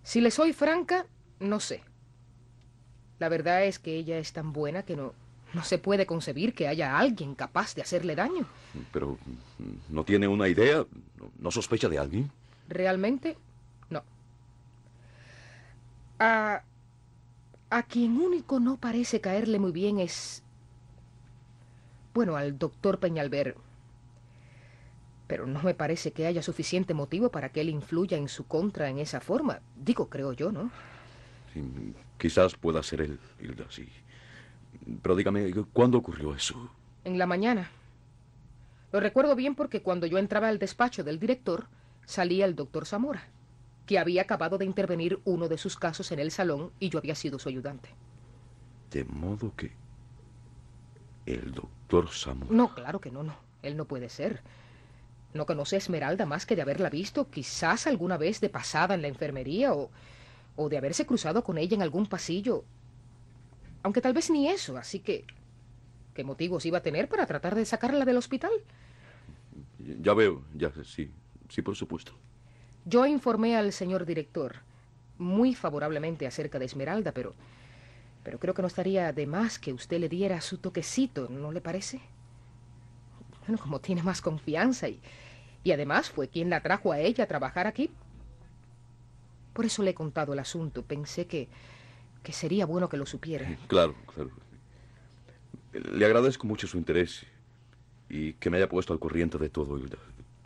Si le soy franca, no sé. La verdad es que ella es tan buena que no se puede concebir que haya alguien capaz de hacerle daño. Pero, ¿no tiene una idea? ¿No sospecha de alguien? Realmente, no. A, a quien único no parece caerle muy bien es... Bueno, al doctor Peñalver. Pero no me parece que haya suficiente motivo para que él influya en su contra en esa forma. Digo, creo yo, ¿no? Sí, quizás pueda ser él, Hilda, sí. Pero dígame, ¿cuándo ocurrió eso? En la mañana. Lo recuerdo bien porque cuando yo entraba al despacho del director, salía el doctor Zamora, que había acabado de intervenir uno de sus casos en el salón y yo había sido su ayudante. De modo que el doctor Zamora... No, claro que no. Él no puede ser. No conoce a Esmeralda más que de haberla visto, quizás alguna vez de pasada en la enfermería o de haberse cruzado con ella en algún pasillo. Aunque tal vez ni eso, así que... ¿Qué motivos iba a tener para tratar de sacarla del hospital? Ya veo, ya, sí, sí, por supuesto. Yo informé al señor director muy favorablemente acerca de Esmeralda, pero creo que no estaría de más que usted le diera su toquecito, ¿no le parece? Bueno, como tiene más confianza y además fue quien la trajo a ella a trabajar aquí. Por eso le he contado el asunto. Pensé que sería bueno que lo supiera. Claro, claro. Le agradezco mucho su interés y que me haya puesto al corriente de todo, Hilda.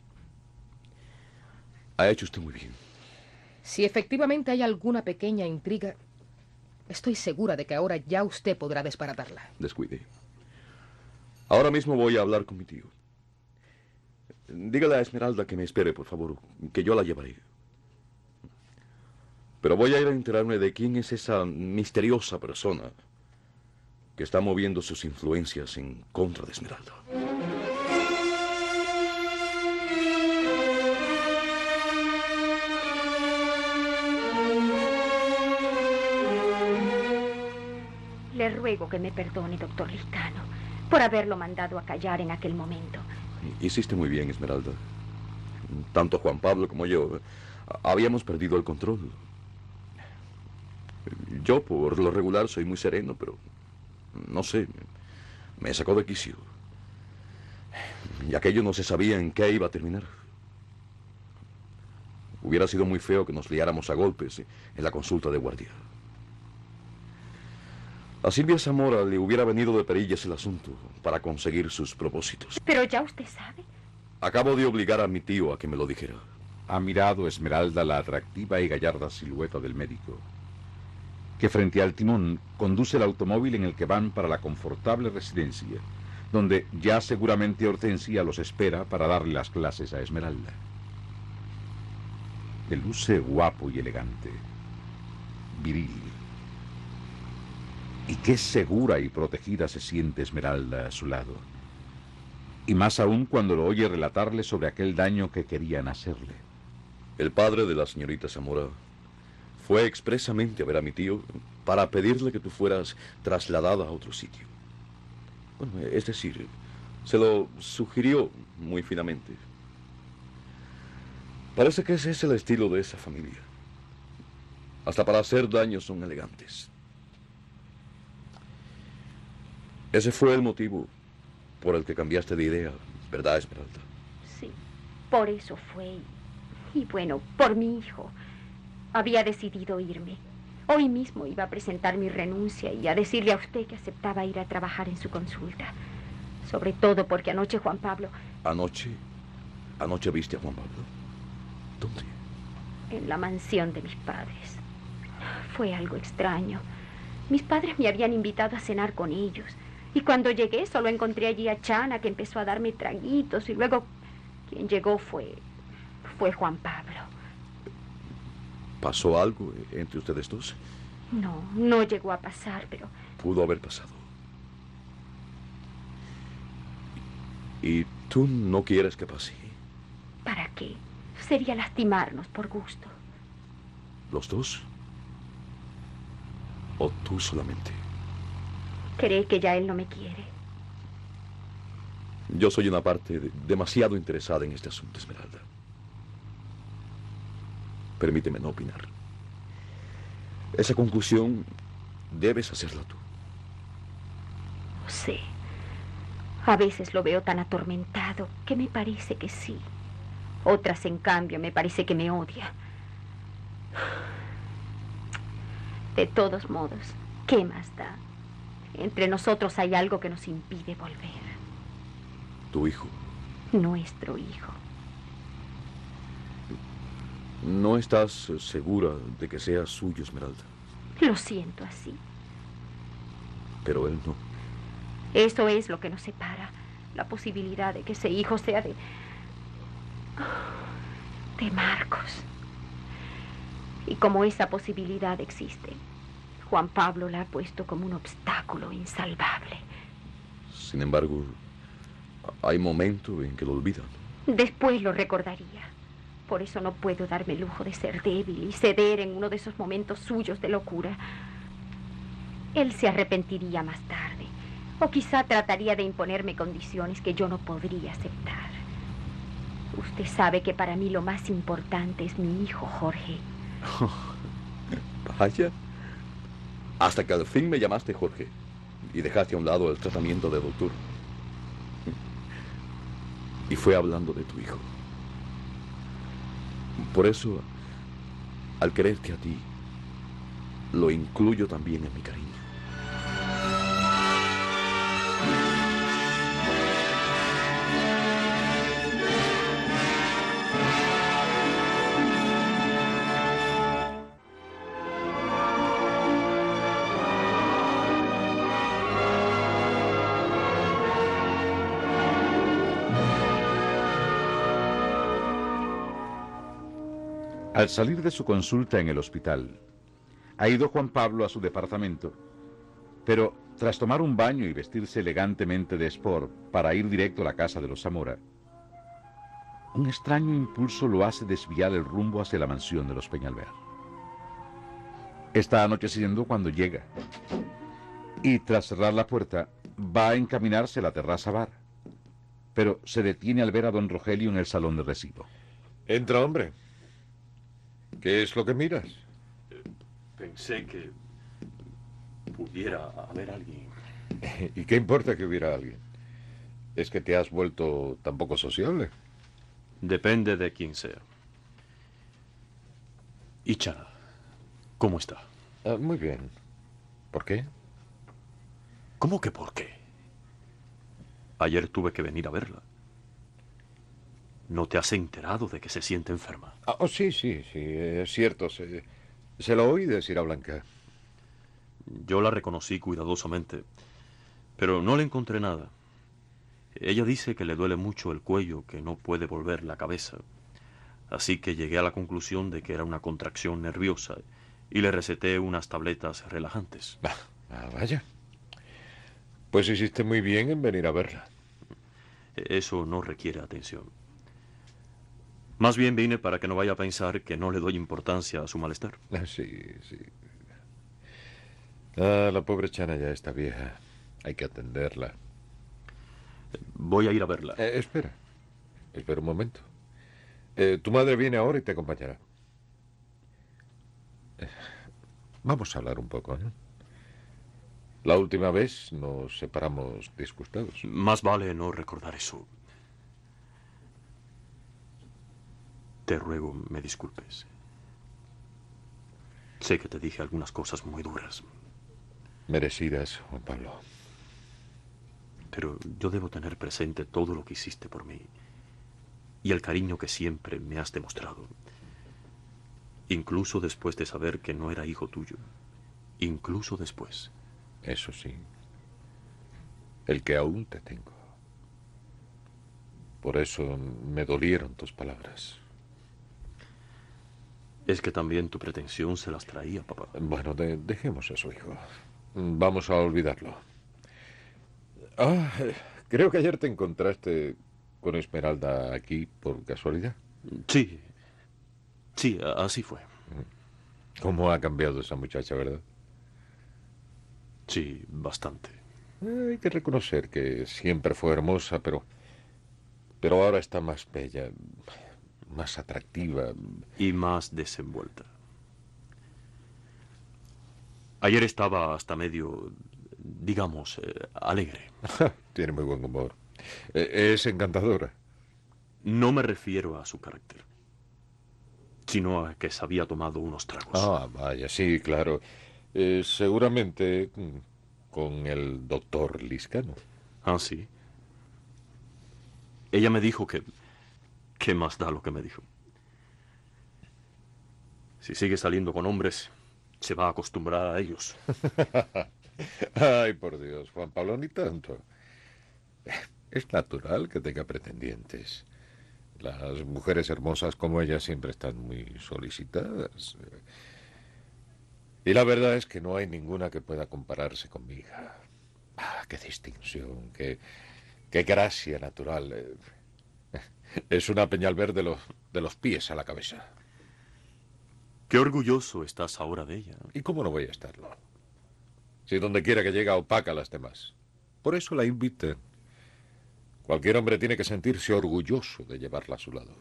Ha hecho usted muy bien. Si efectivamente hay alguna pequeña intriga, estoy segura de que ahora ya usted podrá desbaratarla. Descuide. Ahora mismo voy a hablar con mi tío. Dígale a Esmeralda que me espere, por favor, que yo la llevaré. Pero voy a ir a enterarme de quién es esa misteriosa persona que está moviendo sus influencias en contra de Esmeralda. Le ruego que me perdone, doctor Lizcano, por haberlo mandado a callar en aquel momento. Hiciste muy bien, Esmeralda. Tanto Juan Pablo como yo habíamos perdido el control. Yo, por lo regular, soy muy sereno, pero no sé, me sacó de quicio. Y aquello no se sabía en qué iba a terminar. Hubiera sido muy feo que nos liáramos a golpes en la consulta de guardia. A Silvia Zamora le hubiera venido de perillas el asunto para conseguir sus propósitos. Pero ya usted sabe. Acabo de obligar a mi tío a que me lo dijera. Ha mirado Esmeralda la atractiva y gallarda silueta del médico, que frente al timón conduce el automóvil en el que van para la confortable residencia, donde ya seguramente Hortensia los espera para darle las clases a Esmeralda. Que luce guapo y elegante, viril. Y qué segura y protegida se siente Esmeralda a su lado. Y más aún cuando lo oye relatarle sobre aquel daño que querían hacerle. El padre de la señorita Zamora fue expresamente a ver a mi tío para pedirle que tú fueras trasladada a otro sitio. Bueno, es decir, se lo sugirió muy finamente. Parece que ese es el estilo de esa familia. Hasta para hacer daño son elegantes. Ese fue el motivo por el que cambiaste de idea, ¿verdad, Esmeralda? Sí, por eso fue. Y bueno, por mi hijo. Había decidido irme. Hoy mismo iba a presentar mi renuncia y a decirle a usted que aceptaba ir a trabajar en su consulta. Sobre todo porque anoche Juan Pablo... ¿Anoche viste a Juan Pablo? ¿Dónde? En la mansión de mis padres. Fue algo extraño. Mis padres me habían invitado a cenar con ellos. Y cuando llegué solo encontré allí a Chana, que empezó a darme traguitos. Y luego quien llegó fue Juan Pablo. ¿Pasó algo entre ustedes dos? No llegó a pasar, pero... Pudo haber pasado. ¿Y tú no quieres que pase? ¿Para qué? Sería lastimarnos por gusto. ¿Los dos? ¿O tú solamente? ¿Cree que ya él no me quiere? Yo soy una parte demasiado interesada en este asunto, Esmeralda. Permíteme no opinar. Esa conclusión debes hacerla tú. No sé. A veces lo veo tan atormentado que me parece que sí. Otras, en cambio, me parece que me odia. De todos modos, ¿qué más da? Entre nosotros hay algo que nos impide volver. Tu hijo. Nuestro hijo. ¿No estás segura de que sea suyo, Esmeralda? Lo siento así. Pero él no. Eso es lo que nos separa. La posibilidad de que ese hijo sea de Marcos. Y como esa posibilidad existe, Juan Pablo la ha puesto como un obstáculo insalvable. Sin embargo, hay momentos en que lo olvidan. Después lo recordaría. Por eso no puedo darme el lujo de ser débil y ceder en uno de esos momentos suyos de locura. Él se arrepentiría más tarde. O quizá trataría de imponerme condiciones que yo no podría aceptar. Usted sabe que para mí lo más importante es mi hijo, Jorge. Vaya. Hasta que al fin me llamaste Jorge y dejaste a un lado el tratamiento de doctor. Y fue hablando de tu hijo. Por eso, al quererte a ti, lo incluyo también en mi cariño. Al salir de su consulta en el hospital, ha ido Juan Pablo a su departamento, pero tras tomar un baño y vestirse elegantemente de sport para ir directo a la casa de los Zamora, un extraño impulso lo hace desviar el rumbo hacia la mansión de los Peñalver. Está anocheciendo cuando llega, y tras cerrar la puerta, va a encaminarse a la terraza bar, pero se detiene al ver a don Rogelio en el salón de recibo. Entra, hombre. ¿Qué es lo que miras? Pensé que pudiera haber alguien. ¿Y qué importa que hubiera alguien? ¿Es que te has vuelto tan poco sociable? Depende de quién sea. ¿Y Chana? ¿Cómo está? Muy bien. ¿Por qué? ¿Cómo que por qué? Ayer tuve que venir a verla. ¿No te has enterado de que se siente enferma? Sí, es cierto. Se lo oí decir a Blanca. Yo la reconocí cuidadosamente, pero no le encontré nada. Ella dice que le duele mucho el cuello, que no puede volver la cabeza. Así que llegué a la conclusión de que era una contracción nerviosa y le receté unas tabletas relajantes. Vaya. Pues hiciste muy bien en venir a verla. Eso no requiere atención. Más bien vine para que no vaya a pensar que no le doy importancia a su malestar. Sí. La pobre Chana ya está vieja. Hay que atenderla. Voy a ir a verla. Espera un momento. Tu madre viene ahora y te acompañará. Vamos a hablar un poco, ¿no? La última vez nos separamos disgustados. Más vale no recordar eso. Te ruego me disculpes. Sé que te dije algunas cosas muy duras. Merecidas, Juan Pablo. Pero yo debo tener presente todo lo que hiciste por mí y el cariño que siempre me has demostrado. Incluso después de saber que no era hijo tuyo. Incluso después. Eso sí. El que aún te tengo. Por eso me dolieron tus palabras. Es que también tu pretensión se las traía, papá. Bueno, dejemos eso, hijo. Vamos a olvidarlo. Creo que ayer te encontraste con Esmeralda aquí por casualidad. Sí, así fue. ¿Cómo ha cambiado esa muchacha, verdad? Sí, bastante. Hay que reconocer que siempre fue hermosa, pero ahora está más bella, más atractiva. Y más desenvuelta. Ayer estaba hasta medio, digamos, alegre. Tiene muy buen humor. Es encantadora. No me refiero a su carácter, sino a que se había tomado unos tragos. Ah, vaya, sí, claro. Seguramente con el doctor Liscano. Ah, sí. Ella me dijo que... ¿Qué más da lo que me dijo? Si sigue saliendo con hombres, se va a acostumbrar a ellos. Ay, por Dios, Juan Pablo, ni tanto. Es natural que tenga pretendientes. Las mujeres hermosas como ella siempre están muy solicitadas. Y la verdad es que no hay ninguna que pueda compararse con mi hija. Ah, qué distinción, qué gracia natural. Es una Peñalver de los pies a la cabeza. Qué orgulloso estás ahora de ella. ¿Y cómo no voy a estarlo? Si donde quiera que llega opaca a las demás. Por eso la invité. Cualquier hombre tiene que sentirse orgulloso de llevarla a su lado.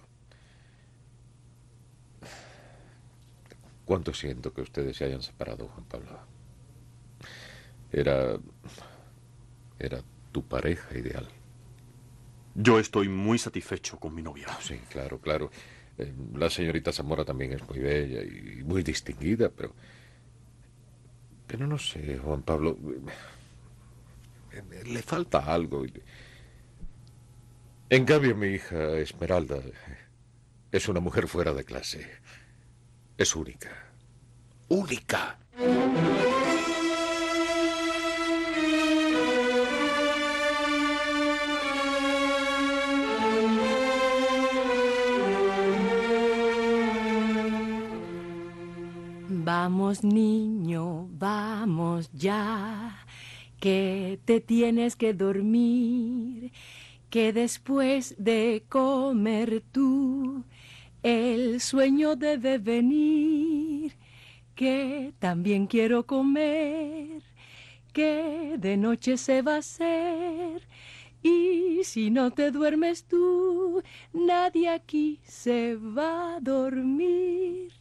Cuánto siento que ustedes se hayan separado, Juan Pablo. Era tu pareja ideal. Yo estoy muy satisfecho con mi novia. Sí, claro, claro. La señorita Zamora también es muy bella y muy distinguida, pero no sé, Juan Pablo. Le falta algo. En cambio, mi hija Esmeralda es una mujer fuera de clase. Es única. ¡Única! Vamos, niño, vamos ya, que te tienes que dormir, que después de comer tú, el sueño debe venir, que también quiero comer, que de noche se va a hacer, y si no te duermes tú, nadie aquí se va a dormir.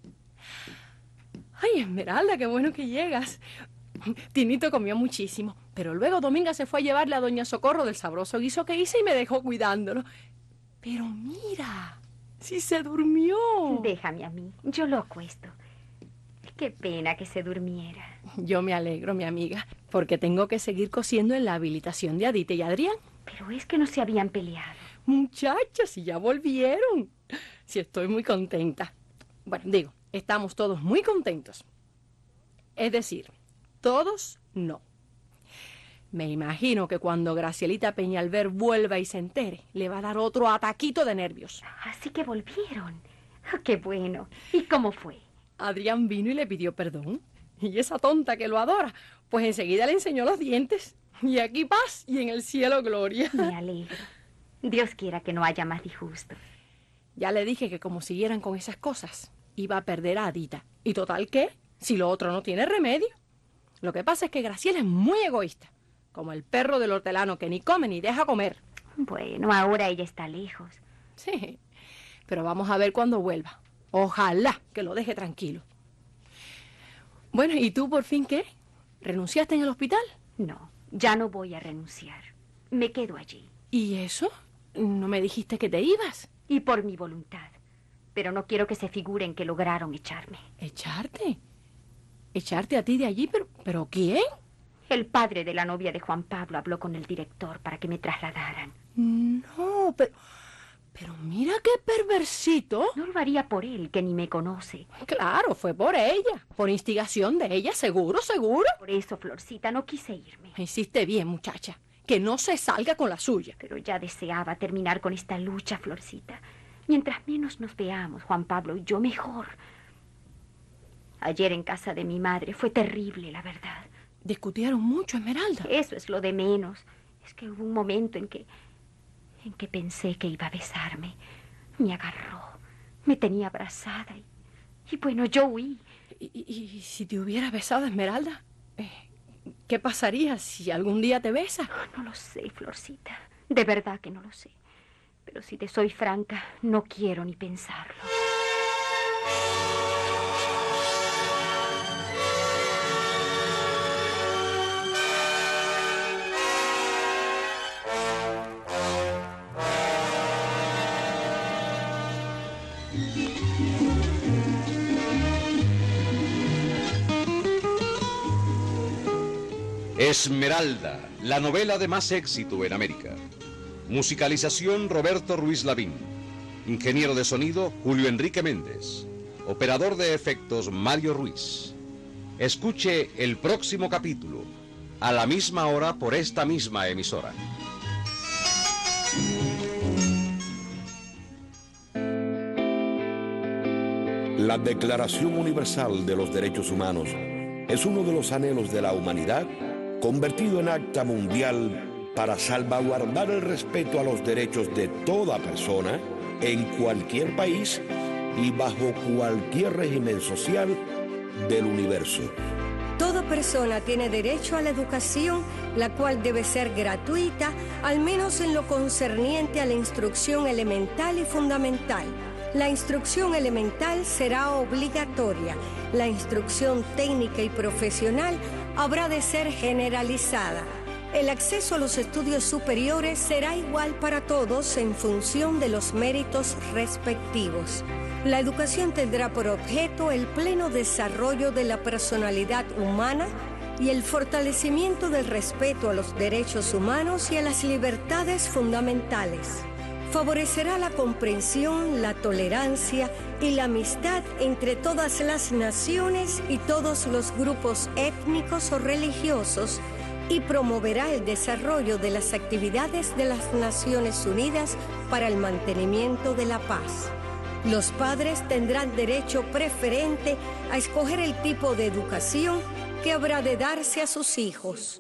Ay, Esmeralda, qué bueno que llegas. Tinito comió muchísimo, pero luego Dominga se fue a llevarle a doña Socorro del sabroso guiso que hice y me dejó cuidándolo. Pero mira, sí se durmió. Déjame a mí, yo lo acuesto. Qué pena que se durmiera. Yo me alegro, mi amiga, porque tengo que seguir cosiendo en la habilitación de Adite y Adrián. Pero es que no se habían peleado. Muchachas, si ya volvieron. Sí, estoy muy contenta. Bueno, digo, estamos todos muy contentos. Es decir, todos no. Me imagino que cuando Gracielita Peñalver vuelva y se entere, le va a dar otro ataquito de nervios. Así que volvieron. ¡Qué bueno! ¿Y cómo fue? Adrián vino y le pidió perdón. Y esa tonta que lo adora, pues enseguida le enseñó los dientes. Y aquí paz y en el cielo gloria. Me alegro. Dios quiera que no haya más disgustos. Ya le dije que como siguieran con esas cosas, iba a perder a Adita. Y total, ¿qué? Si lo otro no tiene remedio. Lo que pasa es que Graciela es muy egoísta, como el perro del hortelano que ni come ni deja comer. Bueno, ahora ella está lejos. Sí, pero vamos a ver cuando vuelva. Ojalá que lo deje tranquilo. Bueno, ¿y tú por fin qué? ¿Renunciaste en el hospital? No, ya no voy a renunciar. Me quedo allí. ¿Y eso? ¿No me dijiste que te ibas? Y por mi voluntad. Pero no quiero que se figuren que lograron echarme. ¿Echarte? ¿Echarte a ti de allí? ¿Pero quién? El padre de la novia de Juan Pablo habló con el director para que me trasladaran. No, pero mira qué perversito. No lo haría por él, que ni me conoce. Claro, fue por ella. Por instigación de ella, seguro, seguro. Por eso, Florcita, no quise irme. Hiciste bien, muchacha. Que no se salga con la suya. Pero ya deseaba terminar con esta lucha, Florcita. Mientras menos nos veamos, Juan Pablo y yo, mejor. Ayer en casa de mi madre fue terrible, la verdad. ¿Discutieron mucho, Esmeralda? Eso es lo de menos. Es que hubo un momento en que pensé que iba a besarme. Me agarró, me tenía abrazada y bueno, yo huí. ¿Y si te hubiera besado, Esmeralda? ¿Qué pasaría si algún día te besa? No lo sé, Florcita. De verdad que no lo sé. Pero si te soy franca, no quiero ni pensarlo. Esmeralda, la novela de más éxito en América. Musicalización Roberto Ruiz Lavín. Ingeniero de sonido Julio Enrique Méndez. Operador de efectos Mario Ruiz. Escuche el próximo capítulo, a la misma hora por esta misma emisora. La Declaración Universal de los Derechos Humanos es uno de los anhelos de la humanidad convertido en acta mundial para salvaguardar el respeto a los derechos de toda persona en cualquier país y bajo cualquier régimen social del universo. Toda persona tiene derecho a la educación, la cual debe ser gratuita, al menos en lo concerniente a la instrucción elemental y fundamental. La instrucción elemental será obligatoria. La instrucción técnica y profesional habrá de ser generalizada. El acceso a los estudios superiores será igual para todos en función de los méritos respectivos. La educación tendrá por objeto el pleno desarrollo de la personalidad humana y el fortalecimiento del respeto a los derechos humanos y a las libertades fundamentales. Favorecerá la comprensión, la tolerancia y la amistad entre todas las naciones y todos los grupos étnicos o religiosos y promoverá el desarrollo de las actividades de las Naciones Unidas para el mantenimiento de la paz. Los padres tendrán derecho preferente a escoger el tipo de educación que habrá de darse a sus hijos.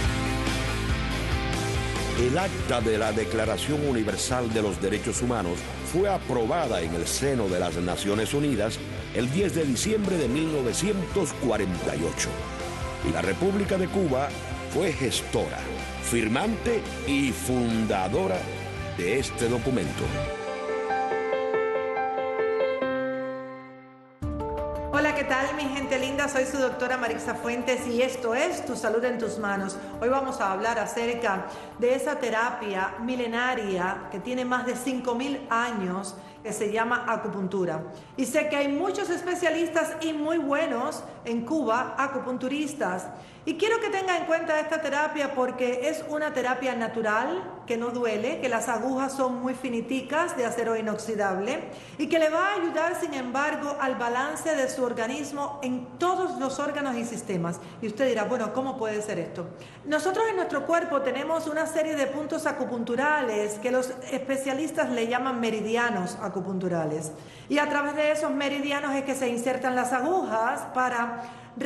El acta de la Declaración Universal de los Derechos Humanos fue aprobada en el seno de las Naciones Unidas el 10 de diciembre de 1948. Y la República de Cuba fue gestora, firmante y fundadora de este documento. Hola, ¿qué tal, mi gente linda? Soy su doctora Marixa Fuentes y esto es Tu Salud en Tus Manos. Hoy vamos a hablar acerca de esa terapia milenaria que tiene más de 5.000 años, que se llama acupuntura. Y sé que hay muchos especialistas y muy buenos en Cuba, acupunturistas. Y quiero que tengan en cuenta esta terapia porque es una terapia natural, que no duele, que las agujas son muy finiticas, de acero inoxidable, y que le va a ayudar, sin embargo, al balance de su organismo en todos los órganos y sistemas. Y usted dirá, bueno, ¿cómo puede ser esto? Nosotros en nuestro cuerpo tenemos una serie de puntos acupunturales que los especialistas le llaman meridianos acupunturales. Y a través de esos meridianos es que se insertan las agujas para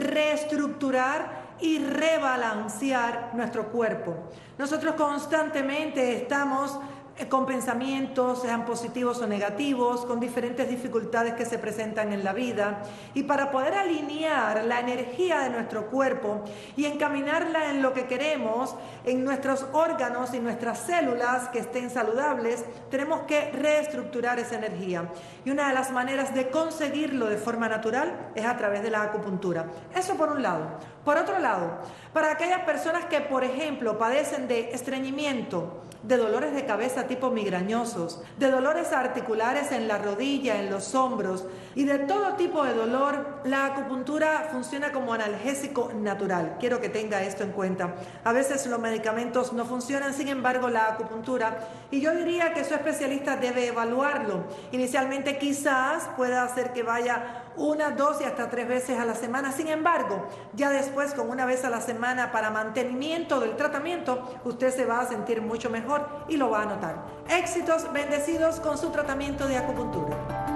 reestructurar y rebalancear nuestro cuerpo. Nosotros constantemente estamos con pensamientos, sean positivos o negativos, con diferentes dificultades que se presentan en la vida, y para poder alinear la energía de nuestro cuerpo y encaminarla en lo que queremos, en nuestros órganos y nuestras células que estén saludables, tenemos que reestructurar esa energía. Y una de las maneras de conseguirlo de forma natural es a través de la acupuntura. Eso por un lado. Por otro lado, para aquellas personas que, por ejemplo, padecen de estreñimiento, de dolores de cabeza tipo migrañosos, de dolores articulares en la rodilla, en los hombros y de todo tipo de dolor, la acupuntura funciona como analgésico natural. Quiero que tenga esto en cuenta. A veces los medicamentos no funcionan, sin embargo la acupuntura, y yo diría que su especialista debe evaluarlo. Inicialmente quizás pueda hacer que vaya 1, 2 y hasta 3 veces a la semana. Sin embargo, ya después con 1 vez a la semana para mantenimiento del tratamiento, usted se va a sentir mucho mejor y lo va a notar. Éxitos, bendecidos con su tratamiento de acupuntura.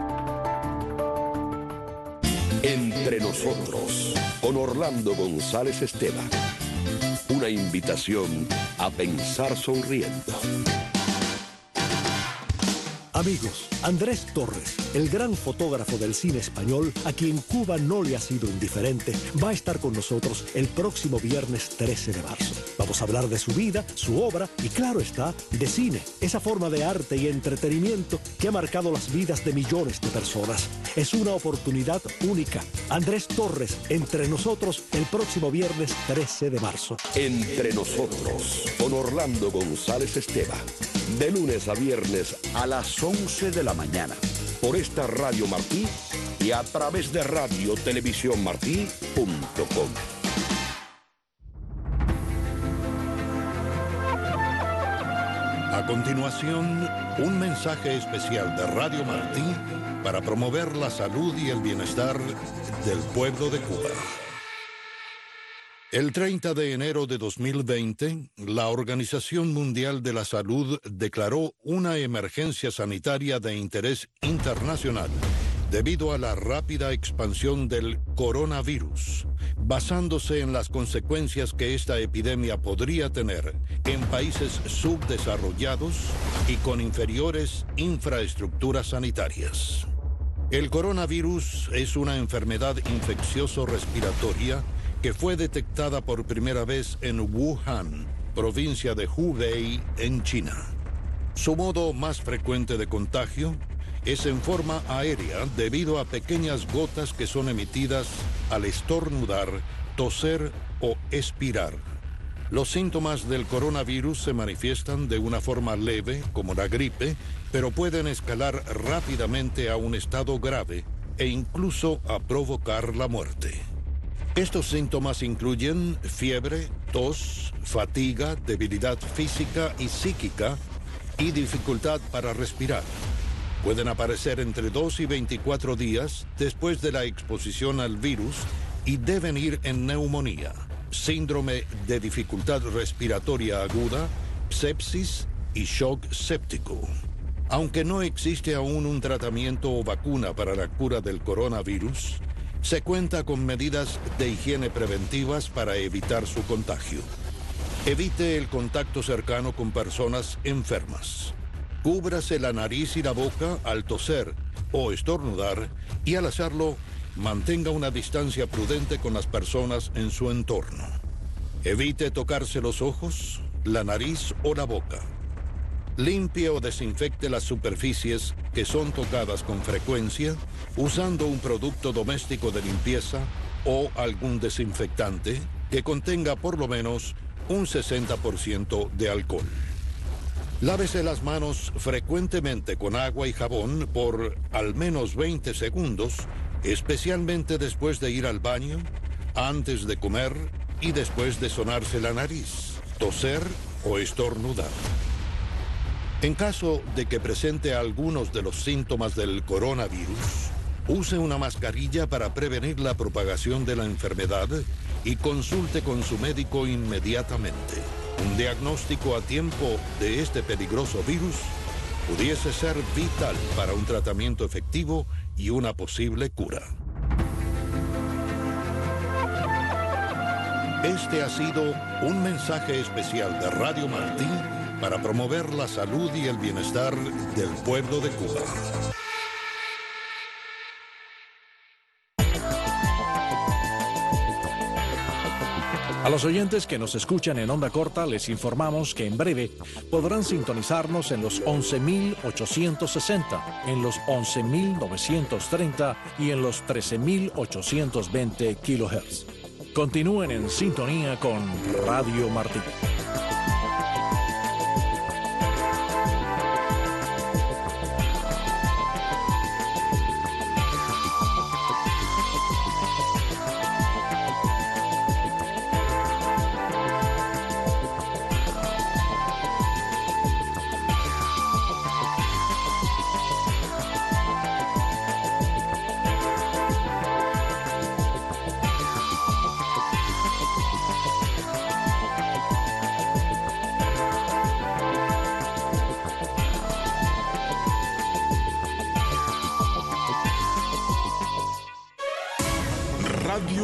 Entre nosotros, con Orlando González Esteban. Una invitación a pensar sonriendo. Amigos, Andrés Torres, el gran fotógrafo del cine español, a quien Cuba no le ha sido indiferente, va a estar con nosotros el próximo viernes 13 de marzo. Vamos a hablar de su vida, su obra y, claro está, de cine, esa forma de arte y entretenimiento que ha marcado las vidas de millones de personas. Es una oportunidad única. Andrés Torres, entre nosotros, el próximo viernes 13 de marzo. Entre nosotros, con Orlando González Esteban. De lunes a viernes a las 11 de la mañana. Por esta Radio Martí y a través de radiotelevisiónmartí.com. A continuación, un mensaje especial de Radio Martí para promover la salud y el bienestar del pueblo de Cuba. El 30 de enero de 2020, la Organización Mundial de la Salud declaró una emergencia sanitaria de interés internacional debido a la rápida expansión del coronavirus, basándose en las consecuencias que esta epidemia podría tener en países subdesarrollados y con inferiores infraestructuras sanitarias. El coronavirus es una enfermedad infeccioso-respiratoria que fue detectada por primera vez en Wuhan, provincia de Hubei, en China. Su modo más frecuente de contagio es en forma aérea debido a pequeñas gotas que son emitidas al estornudar, toser o expirar. Los síntomas del coronavirus se manifiestan de una forma leve, como la gripe, pero pueden escalar rápidamente a un estado grave e incluso a provocar la muerte. Estos síntomas incluyen fiebre, tos, fatiga, debilidad física y psíquica y dificultad para respirar. Pueden aparecer entre 2 y 24 días después de la exposición al virus y deben ir en neumonía, síndrome de dificultad respiratoria aguda, sepsis y shock séptico. Aunque no existe aún un tratamiento o vacuna para la cura del coronavirus, se cuenta con medidas de higiene preventivas para evitar su contagio. Evite el contacto cercano con personas enfermas. Cúbrase la nariz y la boca al toser o estornudar y al hacerlo, mantenga una distancia prudente con las personas en su entorno. Evite tocarse los ojos, la nariz o la boca. Limpie o desinfecte las superficies que son tocadas con frecuencia usando un producto doméstico de limpieza o algún desinfectante que contenga por lo menos un 60% de alcohol. Lávese las manos frecuentemente con agua y jabón por al menos 20 segundos, especialmente después de ir al baño, antes de comer y después de sonarse la nariz, toser o estornudar. En caso de que presente algunos de los síntomas del coronavirus, use una mascarilla para prevenir la propagación de la enfermedad y consulte con su médico inmediatamente. Un diagnóstico a tiempo de este peligroso virus pudiese ser vital para un tratamiento efectivo y una posible cura. Este ha sido un mensaje especial de Radio Martí para promover la salud y el bienestar del pueblo de Cuba. A los oyentes que nos escuchan en onda corta les informamos que en breve podrán sintonizarnos en los 11.860, en los 11.930 y en los 13.820 kHz. Continúen en sintonía con Radio Martí.